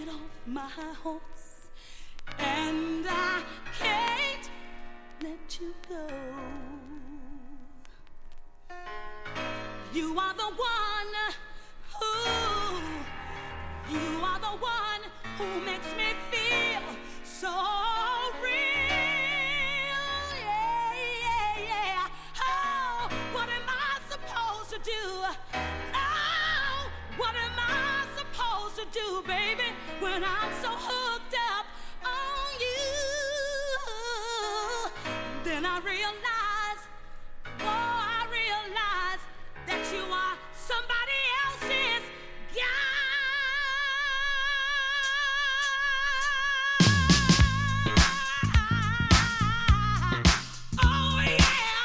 off my horse, and I can't let you go. You are the one who makes me feel so real. Yeah, yeah, yeah. Oh, what am I supposed to do? Oh, what am I supposed to do, baby, when I'm so hooked up on you? Then I realize, I realize that you are somebody else's guy. Oh yeah.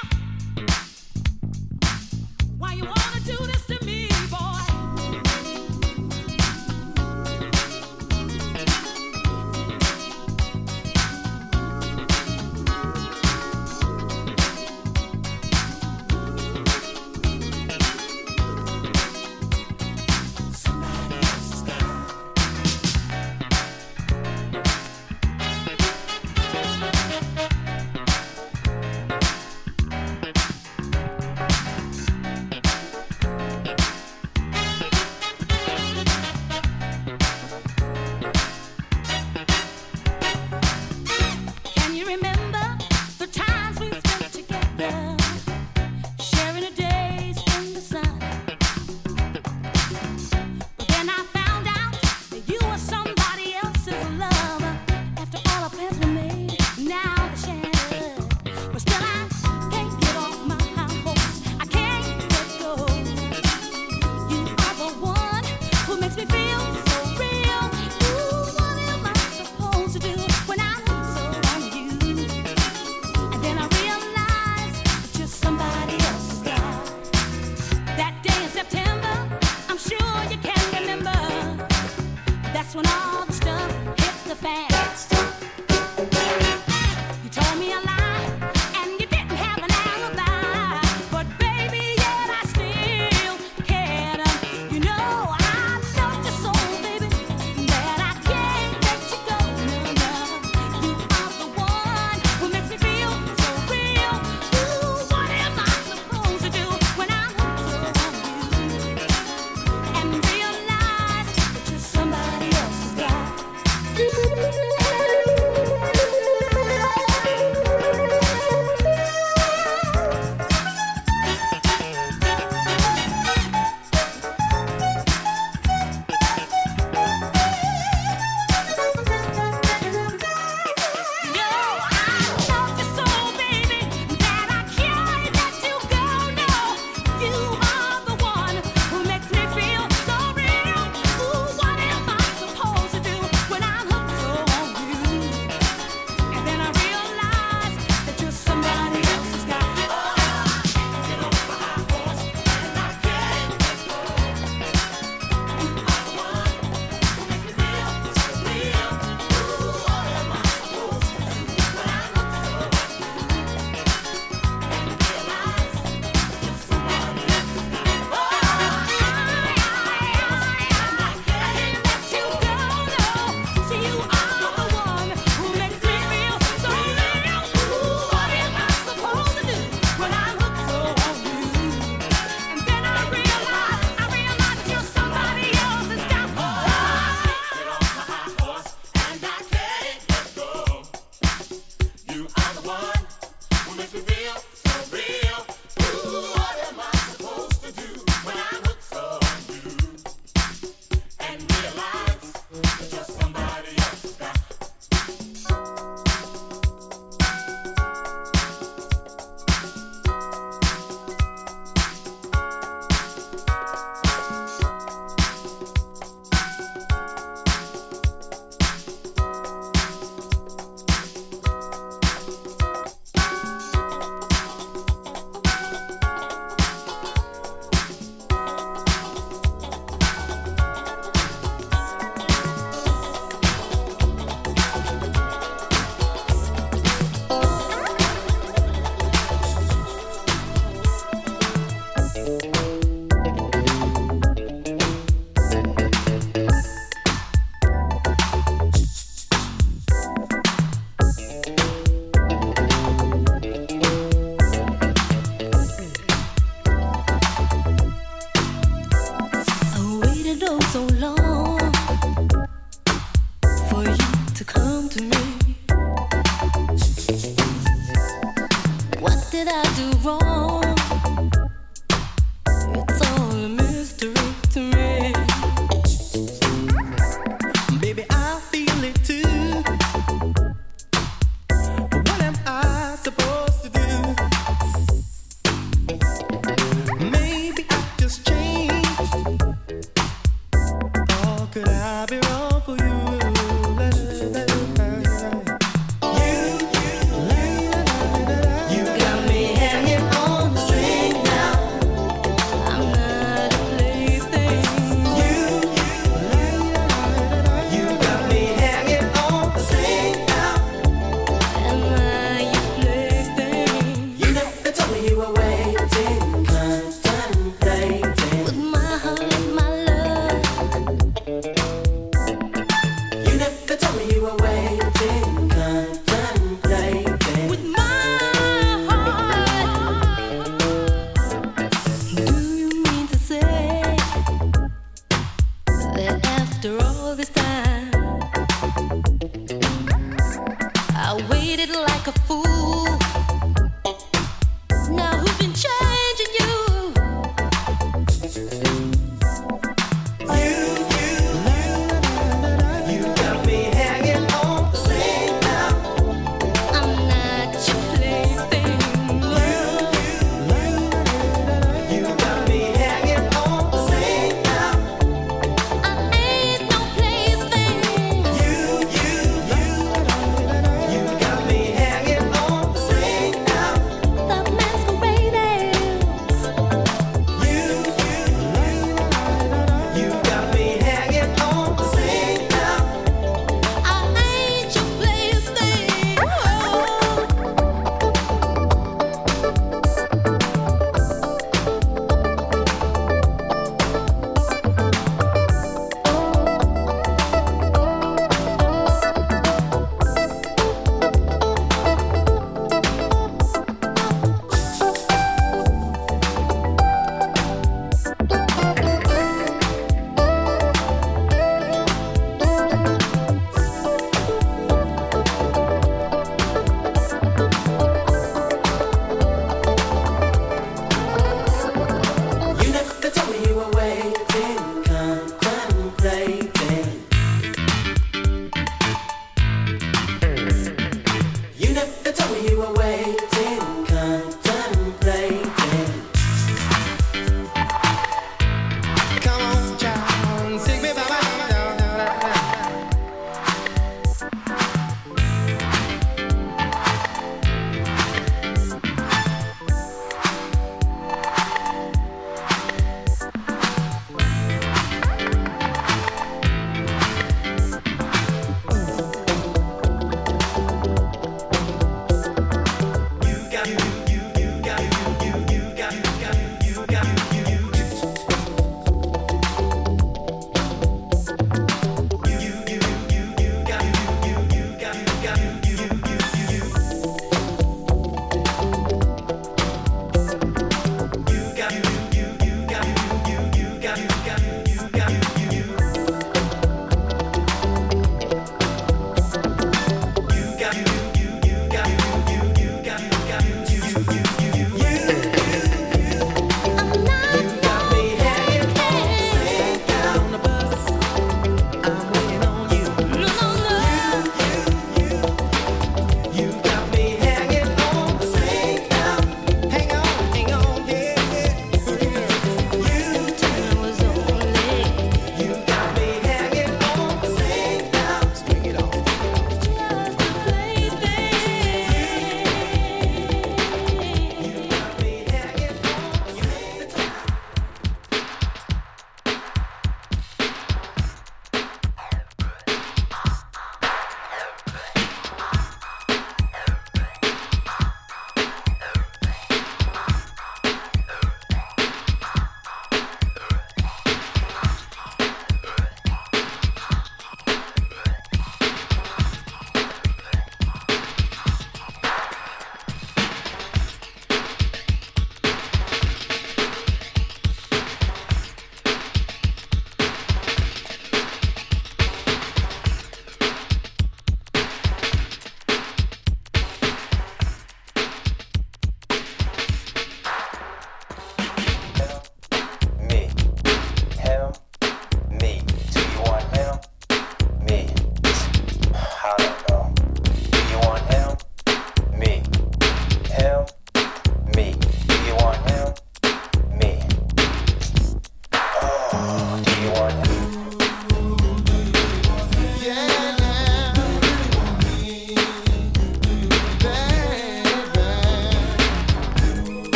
Why you wanna do this to me, boy?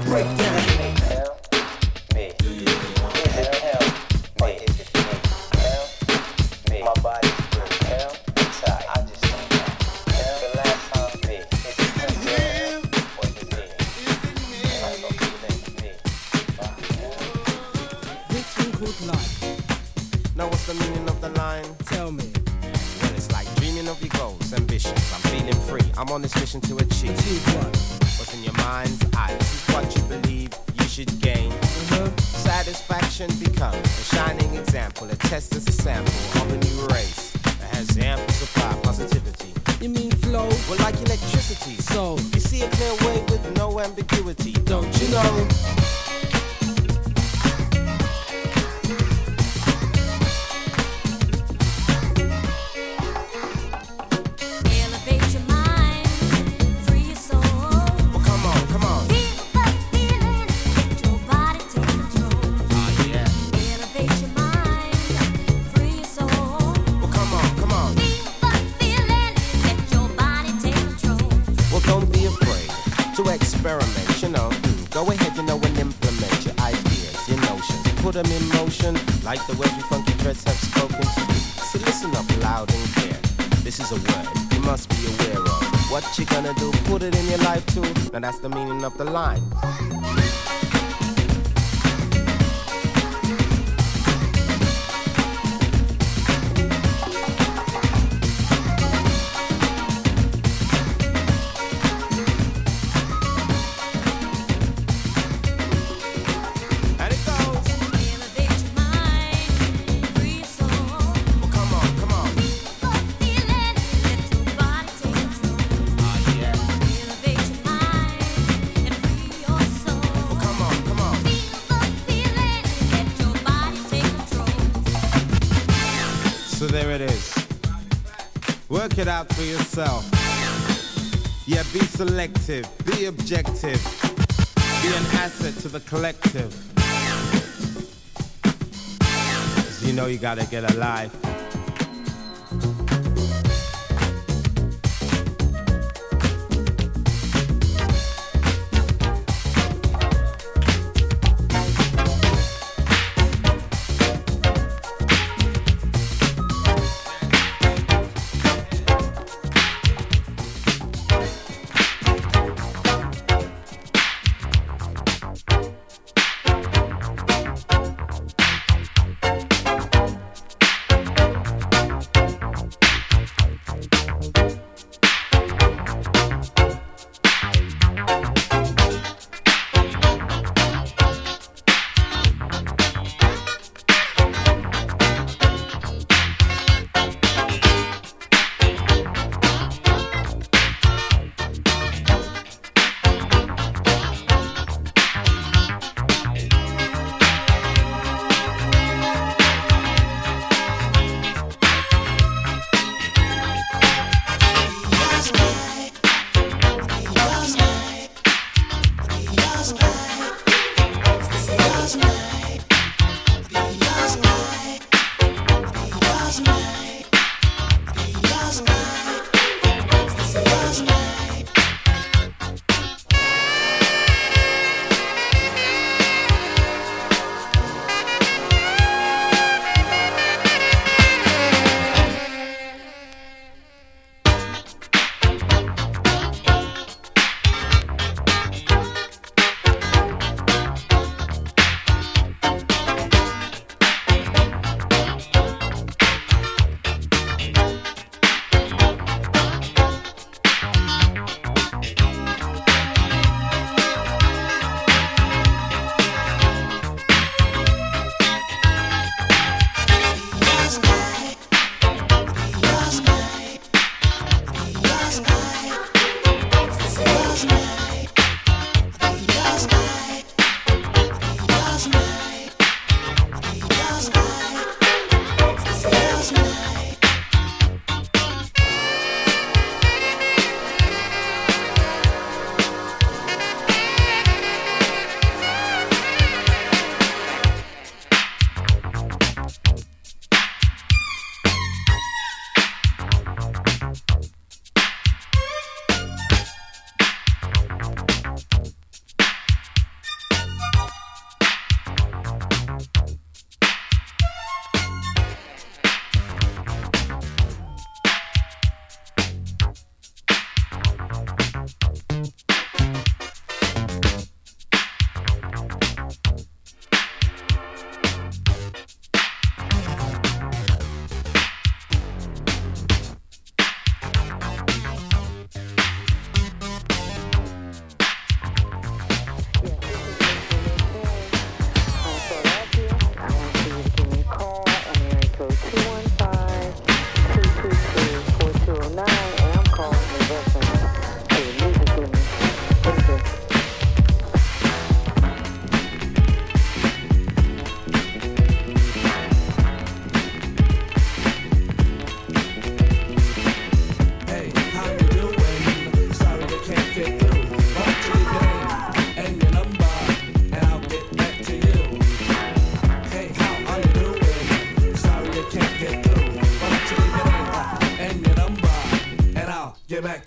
break down. Now what's the meaning of the line? Tell me. Well, it's like dreaming of your goals, ambitions. I'm feeling free. I'm on this mission to achieve. Achieve what? What's in your mind's eye? This is what you believe you should gain. Satisfaction become a shining example. A test as a sample of a new race that has ample supply positivity. You mean flow? Well, like electricity. So you see a clear way with no ambiguity. Don't you know? Experiment, you know. Go ahead, you know, and implement your ideas, your notions. Put them in motion, like the way we funky dreads have spoken to you. So listen up loud and clear. This is a word you must be aware of. What you gonna do? Put it in your life too. Now that's the meaning of the line. So there it is. Work it out for yourself. Yeah, be selective, be objective, be an asset to the collective. 'Cause you know you gotta get a life.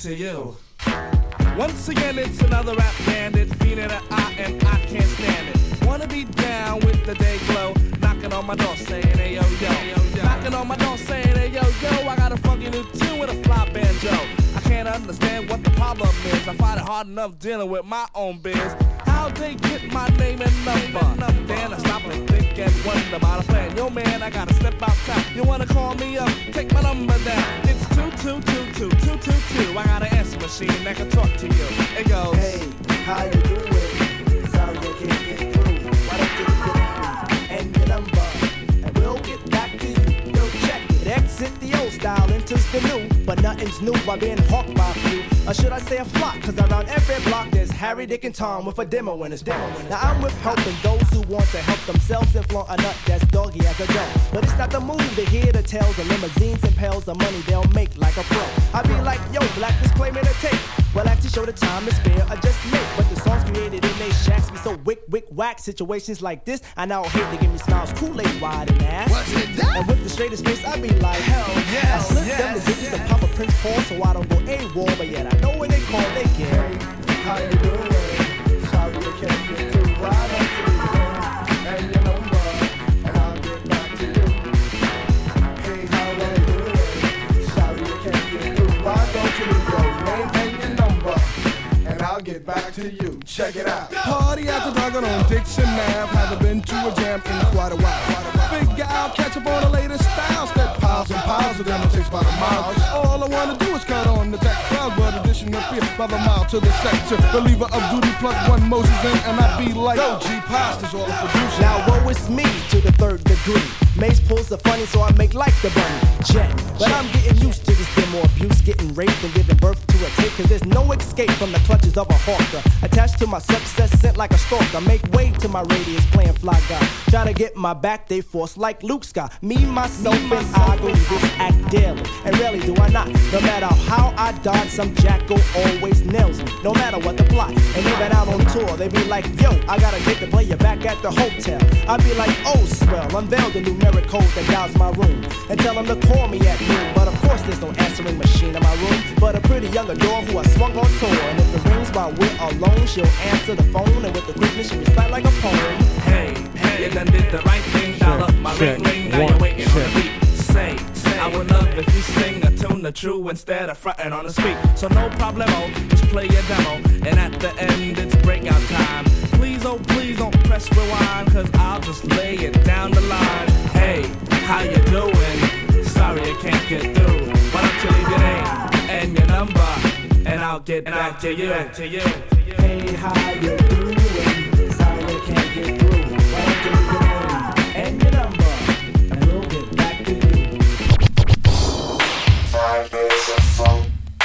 to you. Once again, it's another rap bandit, feeling an eye and I can't stand it. Wanna be down with the day glow, knocking on my door saying, hey yo yo. Knocking on my door saying, hey yo yo, I got a funky new tune with a fly banjo. I can't understand what the problem is, I find it hard enough dealing with my own biz. How they get my name and number? Then I stop and think and wonder about a plan. Yo man, I gotta step outside. You wanna call me up? Take my number down. It's 2222222. I got an answer machine that can talk to you. It goes, hey, how you doing? Sorry I can't get through. Why don't you get and your number, and we'll get back to you. Yo, check it. Exit the old style, enters the new, but nothing's new by being hawked by a few. Or should I say a flock? Cause around every block there's Harry, Dick, and Tom with a demo in his demo. Now I'm with helping those who want to help themselves and flaunt a nut that's doggy as a dog. But it's not the move to hear the tales of limousines and pails of money they'll make like a pro. I be like, yo, black display made a tape. Well, actually show the time to spare, I just make. But the songs created in they shacks be so wick, whack. Situations like this, I now hate to give me smiles, Kool-Aid wide and ass. what's it that? And with the straightest face, I be like, hell yes, I slip them the digits of Papa Prince Paul so I don't go AWOL, but yet I know when they call, they get. Hey, how you doing? Sorry I can't get through. Why don't you leave and your number, and I'll get back to you. Hey, how are you doing? Sorry I can't get through. Why don't you leave your name and your number, and I'll get back to you. Check it out. Party at the Dragon on Dixon Ave. Haven't been to a jam in quite a while. Figure I'll catch up on the latest styles. That piles and piles of them it takes about a mile. All I wanna do is cut on the tech crowd, but addition appear by the mile to the sector. Believer of duty plus one Moses in, and I be like, yo, G Pasta's all the producer. Now woe is me to the third degree. Mace pulls the funny, so I make like the bunny. Jet. But I'm getting used to this demo abuse, getting raped and giving birth to a tape. Cause there's no escape from the clutches of a hawker. Attached to my success, sent like a stalker. Make way to my radius, playing fly guy. Try to get my back, they force like Luke Scott. Me, myself, and I go this act daily. And rarely do I not. No matter how I dodge, some jackal always nails me. No matter what the plot. And even out on tour, they be like, yo, I gotta get the player back at the hotel. I be like, oh, swell, unveil the numeric code that dials my room. And tell them to call me at noon. But of course there's no answering machine in my room. But a pretty young adore who I swung on tour. And if it rings while we're alone, she'll answer the phone. And with the quickness, she'll recite like a poem. Hey, you done did the right thing. Dial up my ring. Now you're waiting on the beat. Say, I would love if you sing a tune the true instead of frontin' on the speak. So no problemo, just play your demo. And at the end, it's breakout time. Please, oh please don't press rewind, cause I'll just lay it down the line. Hey, how you doing? Sorry I can't get through. Why don't you leave your name and your number, and I'll get back to you. Hey, how you doing? Sorry I can't get through. Why don't you leave your name and your number, and we'll get back to you. 5 days of fun.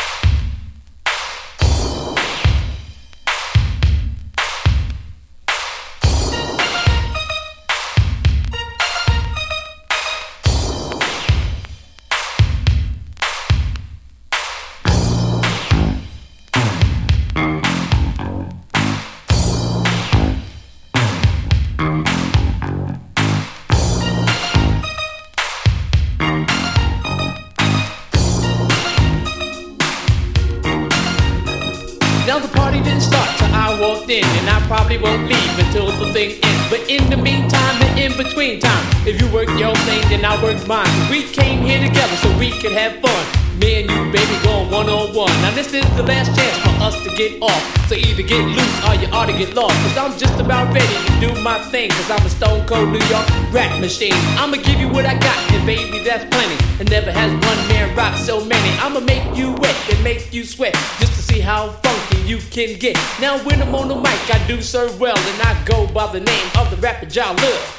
In, and I probably won't leave until the thing ends. But in the meantime and in between time, if you work your thing, then I work mine. We came here together so we could have fun. Me and you, baby, going one-on-one. Now this is the last chance for us to get off. So either get loose or you ought to get lost. Cause I'm just about ready to do my thing. Cause I'm a stone cold New York rap machine. I'ma give you what I got, and baby, that's plenty. And never has one man rock so many. I'ma make you wet and make you sweat, just to see how funky you can get. Now when I'm on the mic, I do serve well, and I go by the name of the rapper Jalil.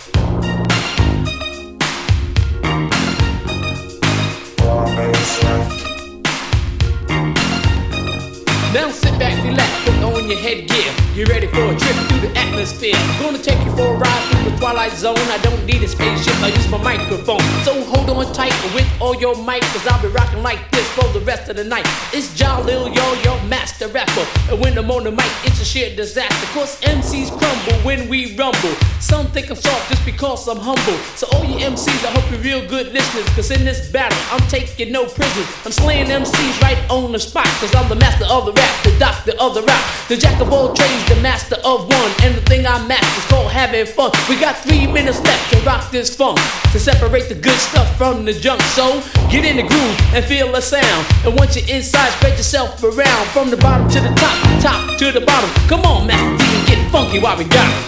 Now sit back, relax, put on your headgear. Get ready for a trip through the atmosphere. Gonna take you for a ride through the twilight zone. I don't need a spaceship, I use my microphone. So hold on tight with all your might, cause I'll be rocking like this for the rest of the night. It's Jalil, your master rapper. And when I'm on the mic, it's a sheer disaster. Cause MCs crumble when we rumble. Some think I'm soft just because I'm humble. So all you MCs, I hope you're real good listeners, cause in this battle, I'm taking no prisoners. I'm slaying MCs right on the spot, cause I'm the master of the rap, the doctor of the rap, the jack of all trades, the master of one. And the thing I master is called having fun. We got 3 minutes left to rock this funk, to separate the good stuff from the junk. So get in the groove and feel the sound. And once you're inside, spread yourself around, from the bottom to the top, top to the bottom. Come on, Master D, and get funky while we got it.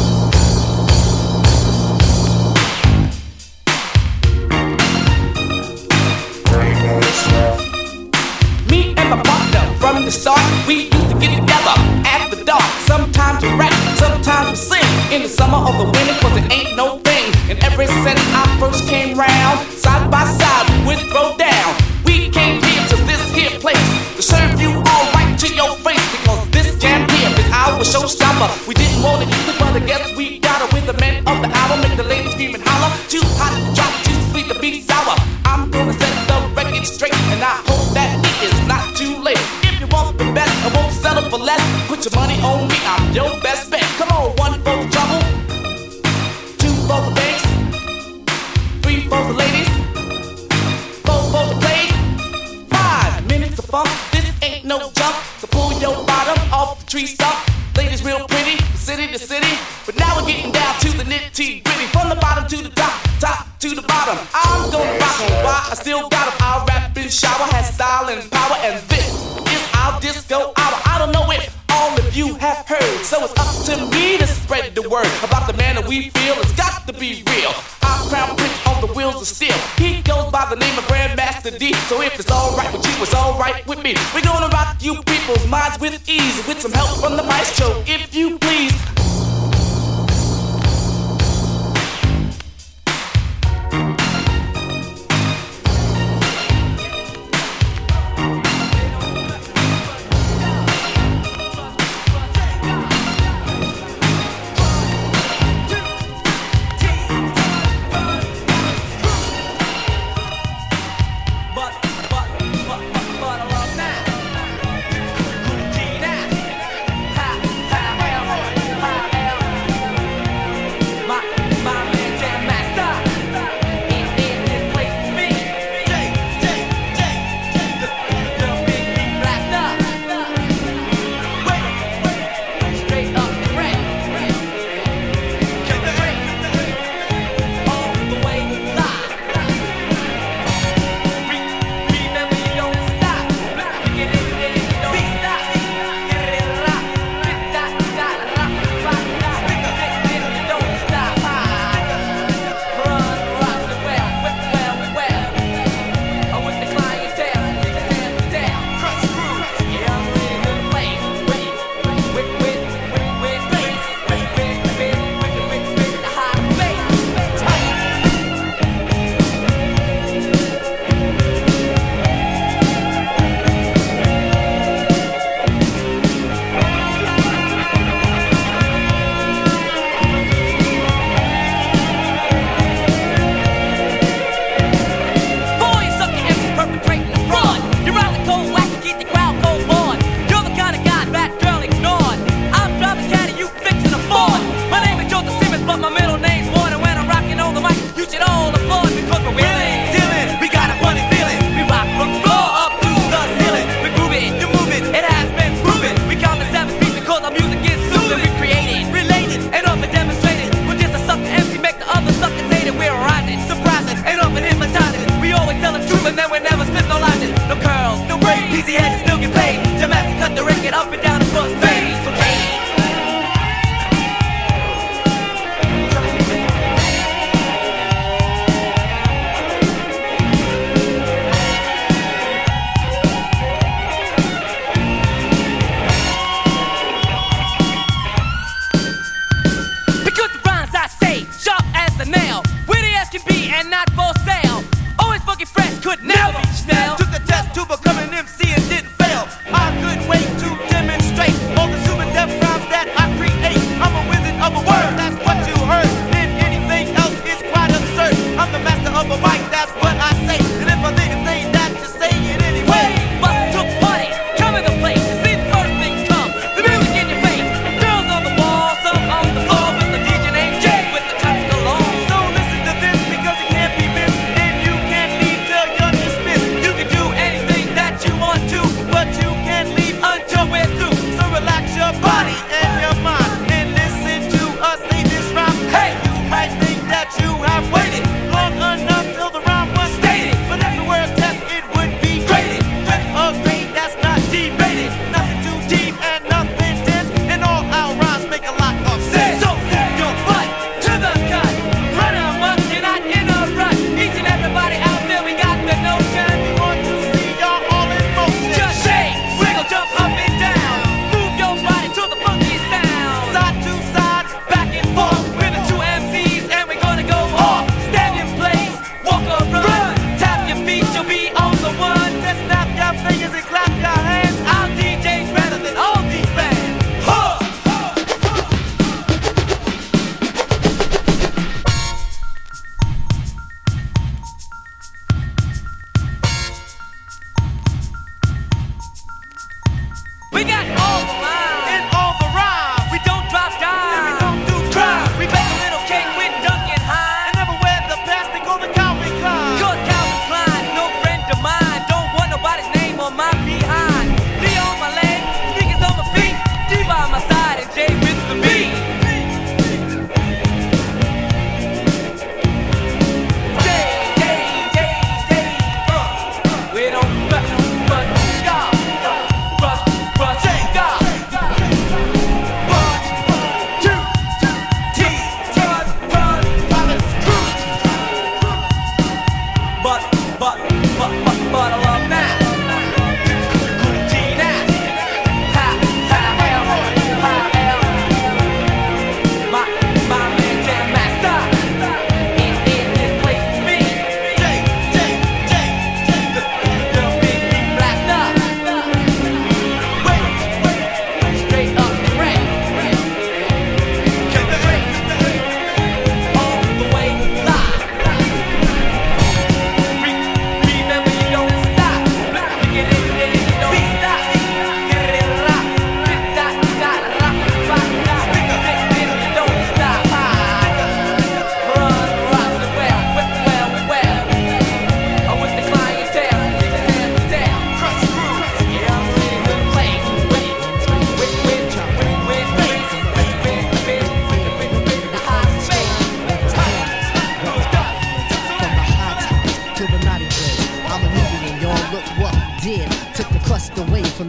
Me and my partner from the start, we used to get together after dark. Sometimes we rap, sometimes we sing. In the summer or the winter, cause it ain't no thing. And ever since I first came round, side by side we would throw down. We came here to this here place to serve you all right to your face, because this jam here is our showstopper. We didn't want to use it, but I guess we got it. With the men of the hour, make the ladies scream and holler. Too hot to drop, too sweet to be sour. I'm gonna set the record straight, and I hope that it is not too late. If you want the best, I won't settle for less. Put your money on me, I'm your best bet. Come on, 1 for the trouble, 2 for the bass, 3 for the ladies, 4 for the play. 5 minutes of funk, this ain't no jump. So pull your bottom off the tree stump. Ladies real pretty, city to city, but now we're getting down to the nitty gritty. From the bottom to the top, top to the bottom. I'm gonna rock on why I still got 'em. I'll rap and shower, has style and power, and this is our disco hour. I don't know if all of you have heard, so it's up to me to spread the word about the man that we feel. It's got to be real. Our crown prince on the wheels of steel. He goes by the name of Grandmaster D. So if it's alright with you, it's alright with me. We're gonna rock you people's minds with ease, with some help from the maestro, if you please.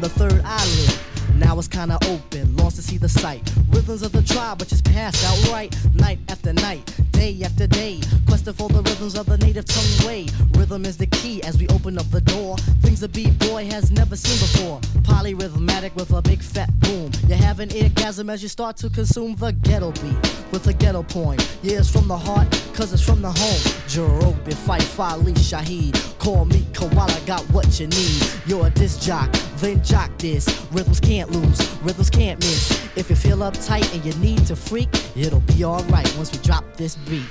the third eyelid. Now it's kinda open, lost to see the sight. Rhythms of the tribe, but just passed outright. Night after night, day after day, questing for the rhythms of the native tongue way. Rhythm is the key as we open up the door. Things a B-boy has never seen before. Polyrhythmatic with a big fat boom. You have an orgasm as you start to consume the ghetto beat with a ghetto poem. Yeah, it's from the heart, cause it's from the home. Jerobi, Fight, Fali, Shaheed. Call me Koala, got what you need. You're a disc jock, then jock this. Rhythms can't lose, rhythms can't miss. If you feel uptight and you need to freak, it'll be alright once we drop this beat.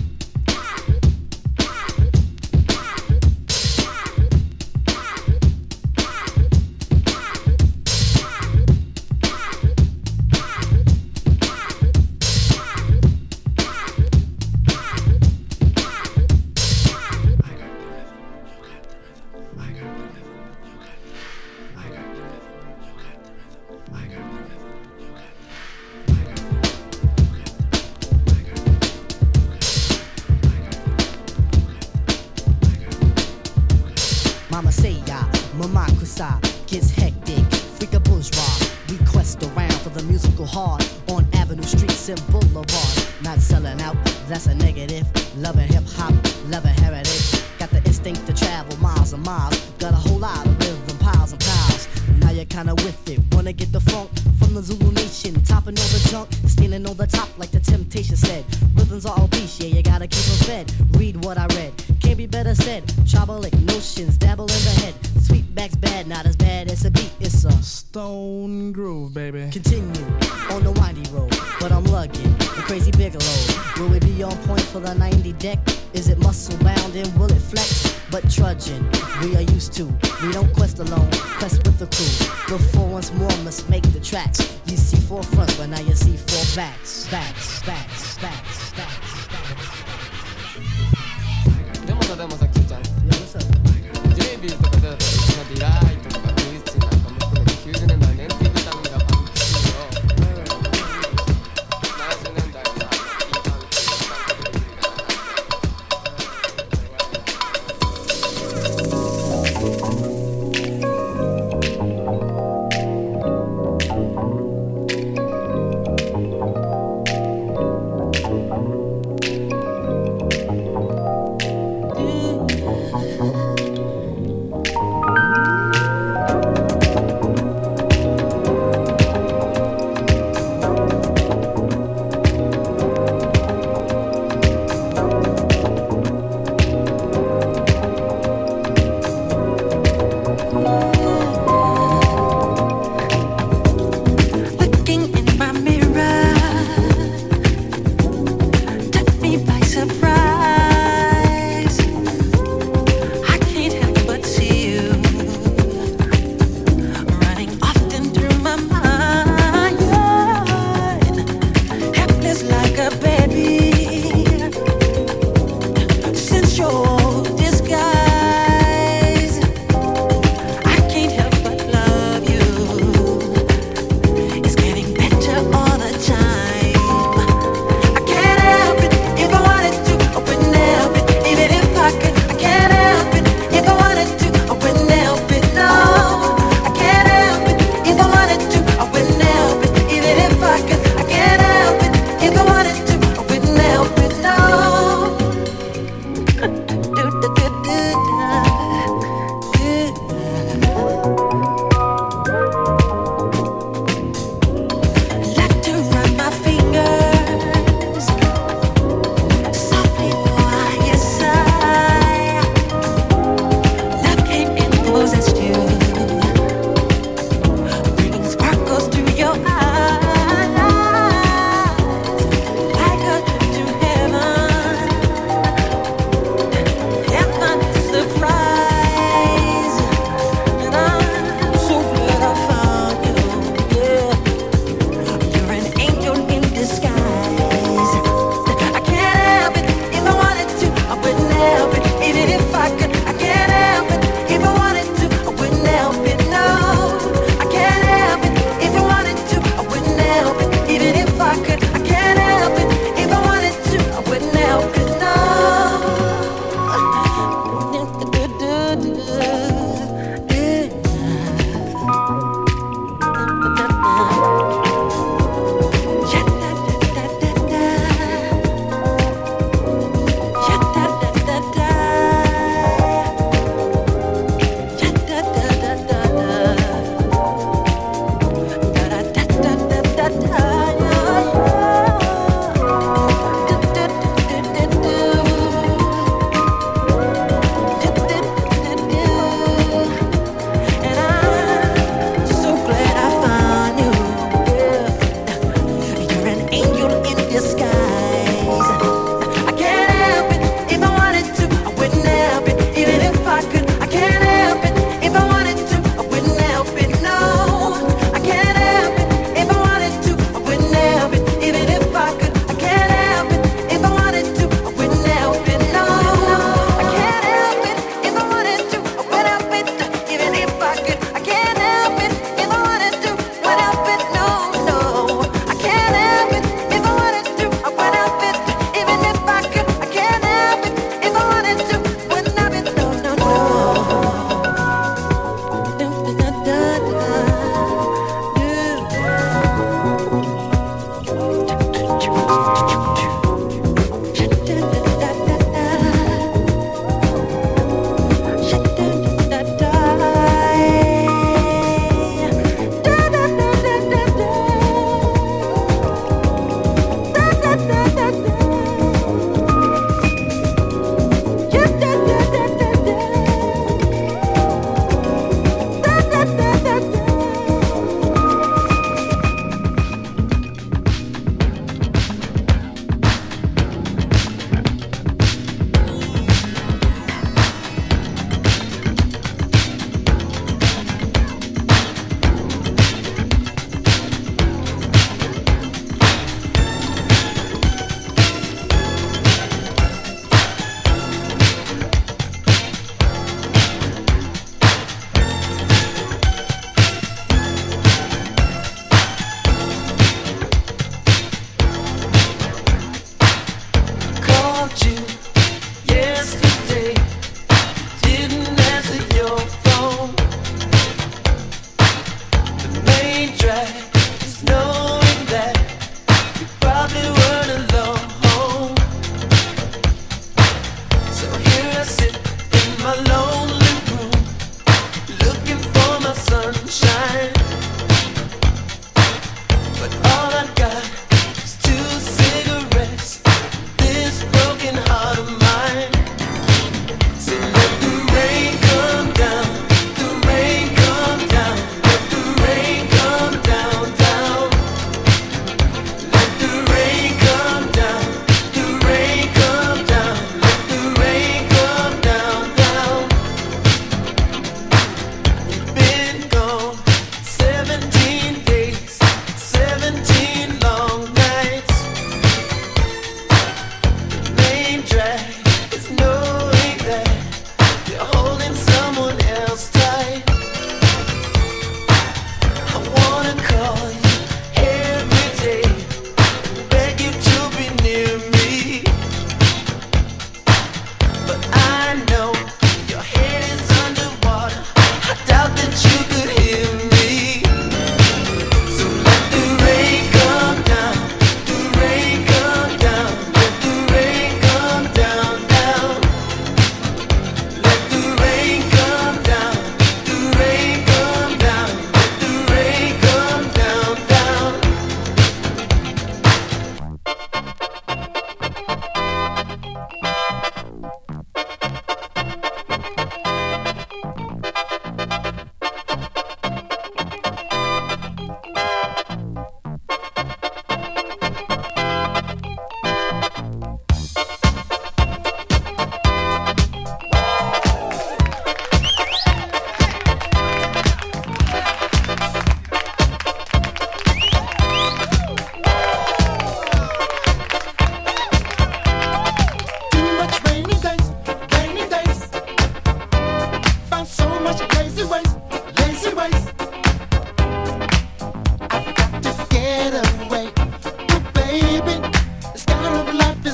Mama say ya, Mama Kusa gets hectic, freak a bourgeois. We quest around for the musical heart on avenue, streets and boulevards. Not selling out, that's a negative. Loving hip hop, loving heritage. Got the instinct to travel miles and miles. Got a whole lot of rhythm, piles and piles. Now you're kinda with it. Wanna get the funk from the Zulu Nation, topping all the junk, standing on the top like the Temptation said. Rhythms are obese, yeah, you gotta keep them fed. Read what I read, can't be better said. Tribalic notions, dabble in the head. Sweetback's bad, not as bad as a beat. It's a stone groove, baby. Continue on the windy road, but I'm lugging the crazy Bigelow. Will we be on point for the 90 deck? Is it muscle bound and will it flex? But trudging, we are used to. We don't quest alone, quest with the crew. Before once more must make the tracks. You see four fronts, but now you see four backs. Backs, backs, backs, backs, backs. でもさ、キューちゃん。JB's とかだと、ディライトとか、ブリッジなんかも含めて90年代ネンティブタウンがパンクするよ。70年代のいいパンク。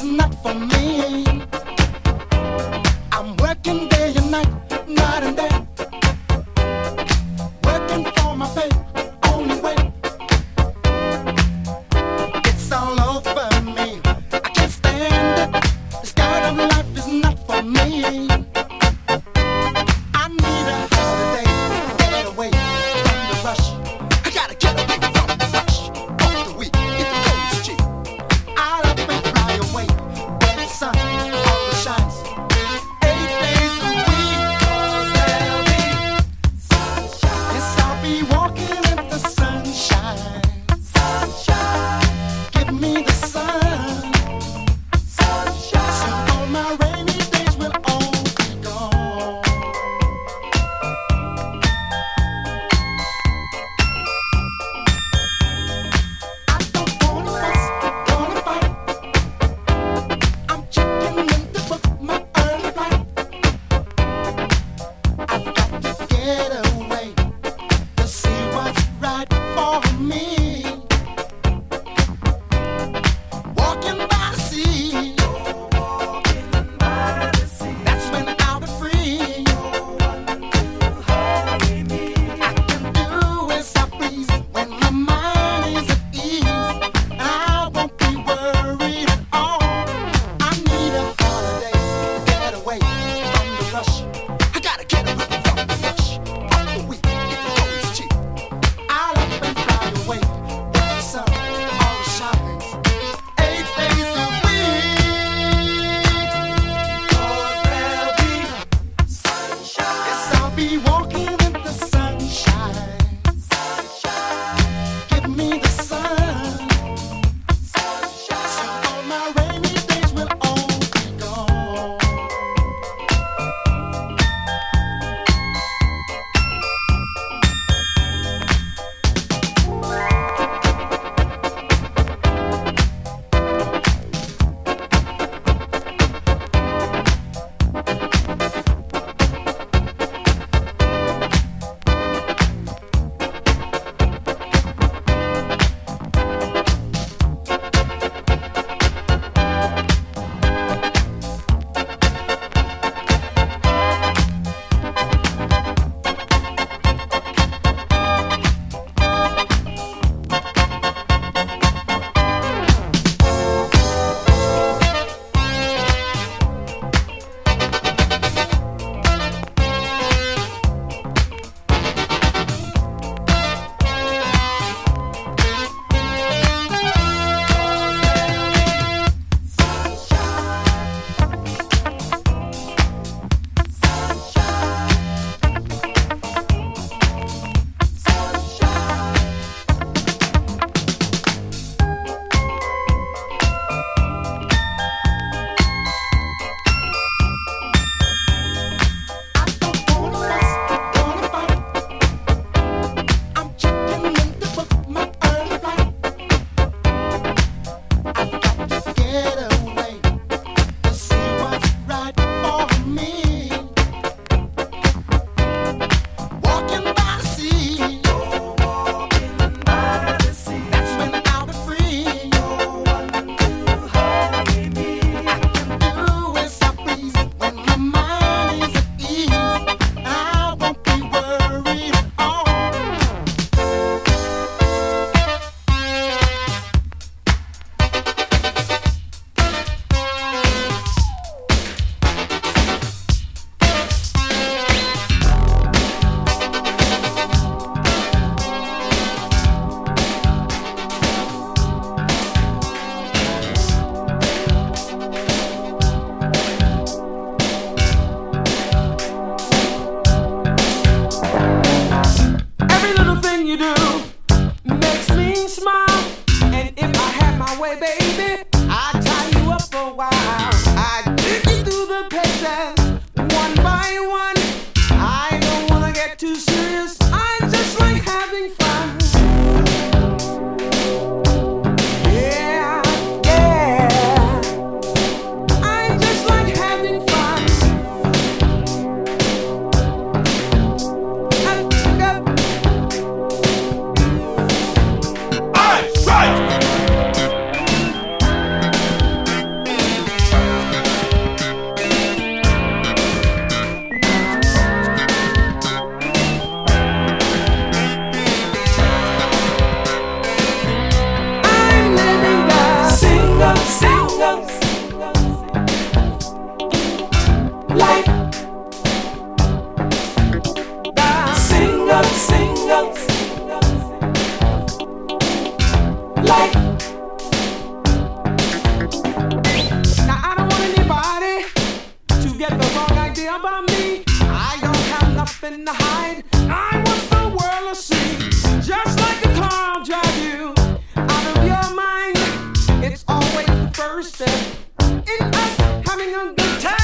is not for me. I'm working day and night and day. Working for my pay, only way. It's all over me. I can't stand it. The start of life is not for me. I need a holiday to get away from the rush. I gotta get away from the rush. Off the week, if the road is cheap. I'll up and fly away where the sun to hide. I want the world to see. Just like a car drive you out of your mind. It's always the first step in us having a good time.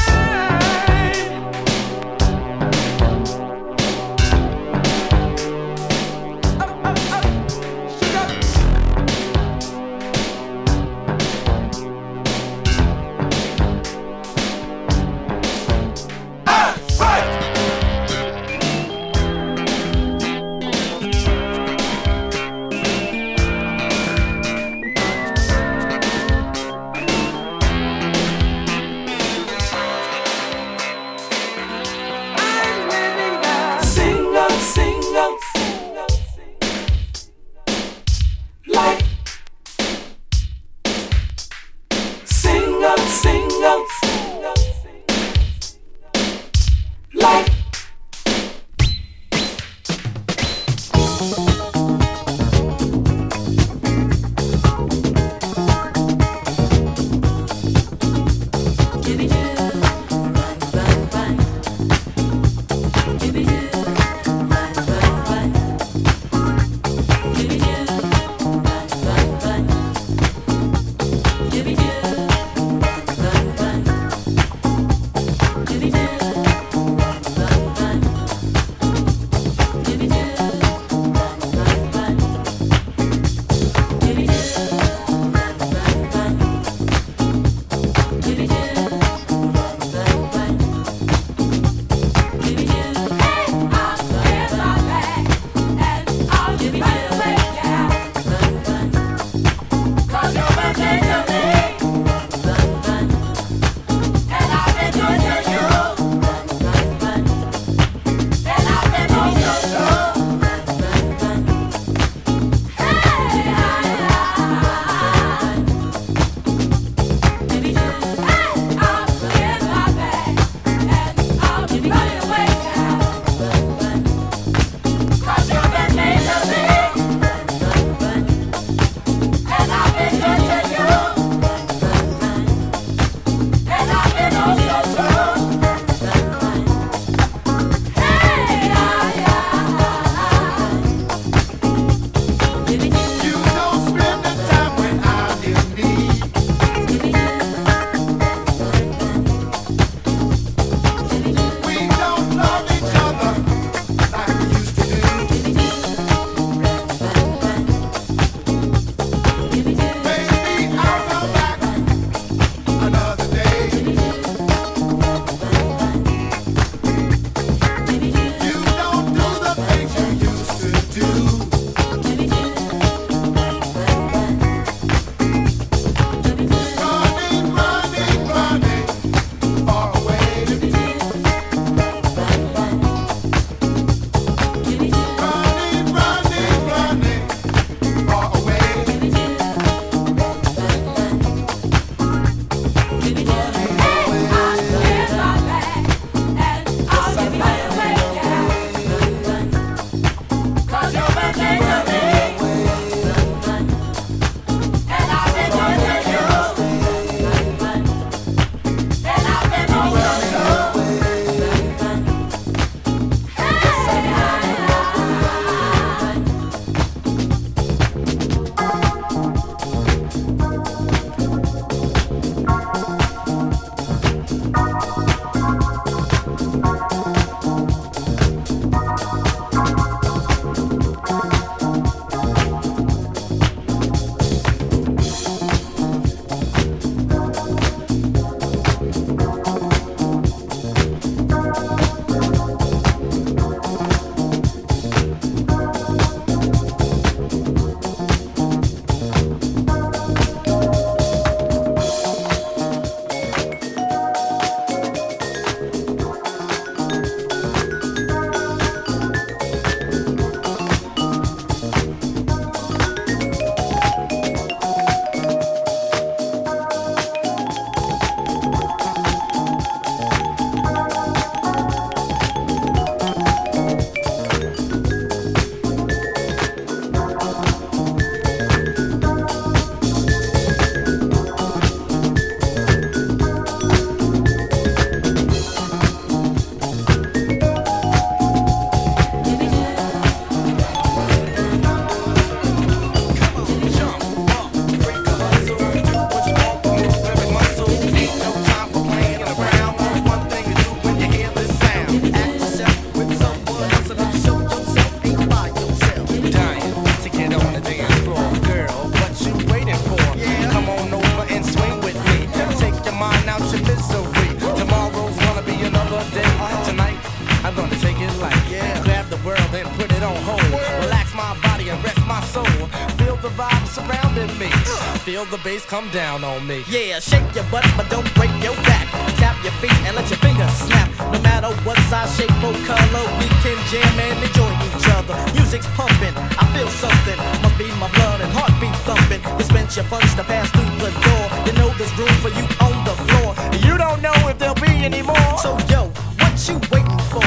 feel the bass come down on me. Yeah, shake your butt, but don't break your back. Tap your feet and let your fingers snap. No matter what size, shape, or color, we can jam and enjoy each other. Music's pumping, I feel something. Must be my blood and heartbeat thumping. You spent your funds to pass through the door. You know there's room for you on the floor. You don't know if there'll be any more. So yo, what you waiting for?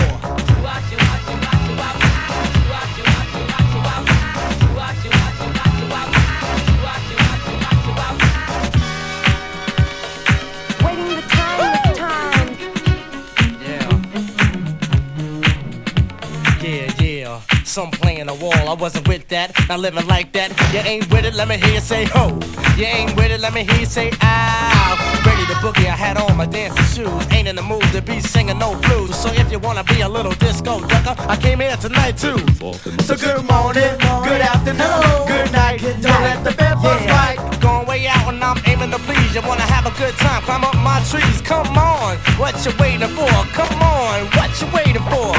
Some playing the wall, I wasn't with that, not living like that. You ain't with it, let me hear you say ho. You ain't with it, let me hear you say ow. Ready to boogie, I had on my dancing shoes. Ain't in the mood to be singing no blues. So if you wanna be a little disco ducker, I came here tonight too. So good morning, good afternoon, good night. Don't let the bed bugs bite. Going way out and I'm aiming to please. You wanna have a good time, climb up my trees. Come on, what you waiting for? Come on, what you waiting for?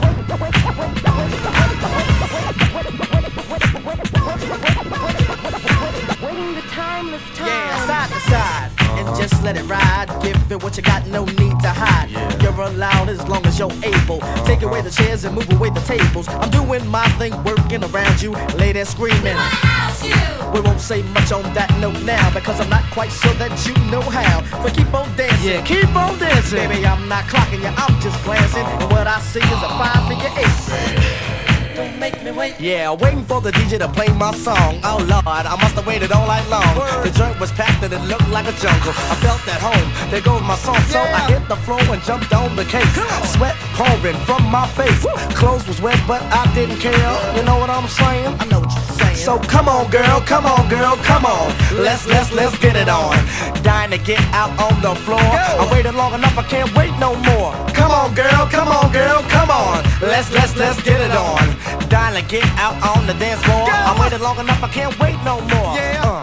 Waiting the timeless time. Yeah, side to side, and just let it ride. Give it what you got, no need to hide. You're allowed as long as you're able. Take away the chairs and move away the tables. I'm doing my thing, working around you. Lay there screaming. We won't say much on that note now, because I'm not quite sure that you know how. But keep on dancing. Yeah, keep on dancing. Baby, I'm not clocking you, I'm just glancing. And what I see is a 5 for your 8. Don't make me wait. Yeah, waiting for the DJ to play my song. Oh Lord, I must have waited all night long. The joint was packed and it looked like a jungle. I felt at home, there goes my song. So I hit the floor and jumped on the cake. Sweat pouring from my face. Clothes was wet, but I didn't care. You know what I'm saying? I know what you're saying. So come on, girl, come on, girl, come on. Let's get it on. Dying to get out on the floor. I waited long enough, I can't wait no more. Come on, girl, come on, girl, come on. Let's get it on. Dying to get out on the dance floor. I waited long enough, I can't wait no more. Yeah.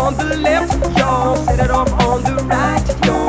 on the left, y'all. Set it off on the right, y'all.